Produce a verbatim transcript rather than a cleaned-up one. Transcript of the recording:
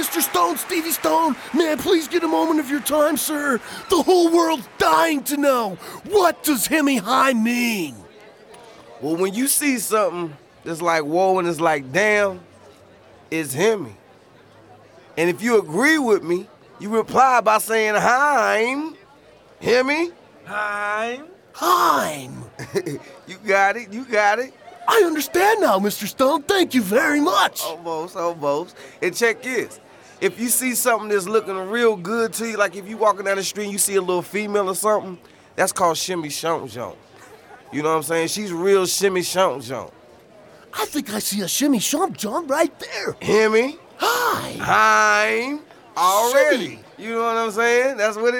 Mister Stone, Stevie Stone, may I please get a moment of your time, sir? The whole world's dying to know. What does Hemi High mean? Well, when you see something that's like whoa and it's like damn, it's Hemi. And if you agree with me, you reply by saying Heim. Hemi? Heim? Heim. You got it, you got it. I understand now, Mister Stone. Thank you very much. Almost, almost. And check this. If you see something that's looking real good to you, like if you walking down the street and you see a little female or something, that's called shimmy shonk jonk. You know what I'm saying? She's real shimmy shonk jonk. I think I see a shimmy shomp John right there. Hemi? Hi. Heim? Already. Shimmy. You know what I'm saying? That's what it